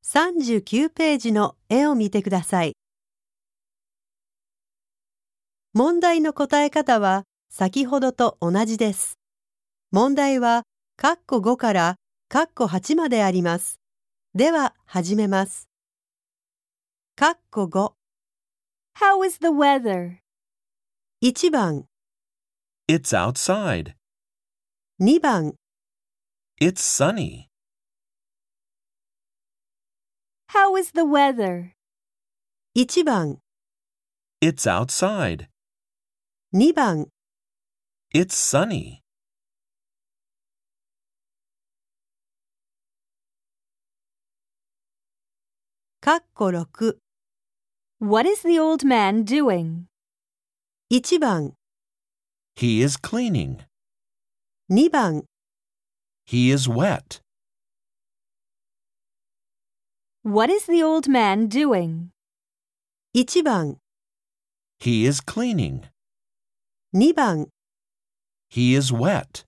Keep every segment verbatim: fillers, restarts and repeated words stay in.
さんじゅうきゅうページの絵を見てください。問題の答え方は先ほどと同じです。問題はカッコごからカッコはちまであります。では始めます。カッコご How is the weather? いちばん It's outside. にばん It's sunny. How is the weather? いちばん It's outside. にばん It's sunny. カッコろく What is the old man doing? いちばん He is cleaning. にばん He is wet. What is the old man doing? いちばん He is cleaning. にばん He is wet.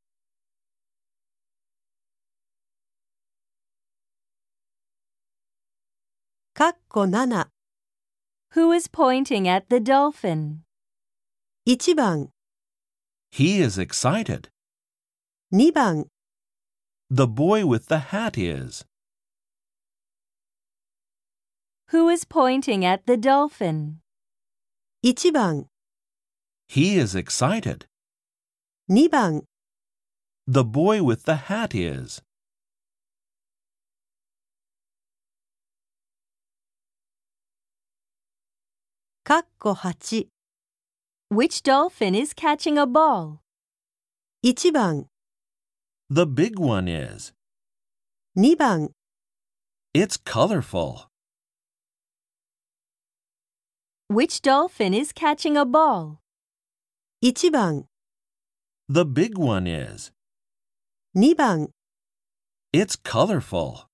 カッコなな Who is pointing at the dolphin? いちばん He is excited. にばん The boy with the hat is. Who is pointing at the dolphin? いちばん He is excited. にばん The boy with the hat is. カッコはち Which dolphin is catching a ball? いちばん The big one is. にばん It's colorful. Which dolphin is catching a ball? いちばん The big one is. にばん It's colorful.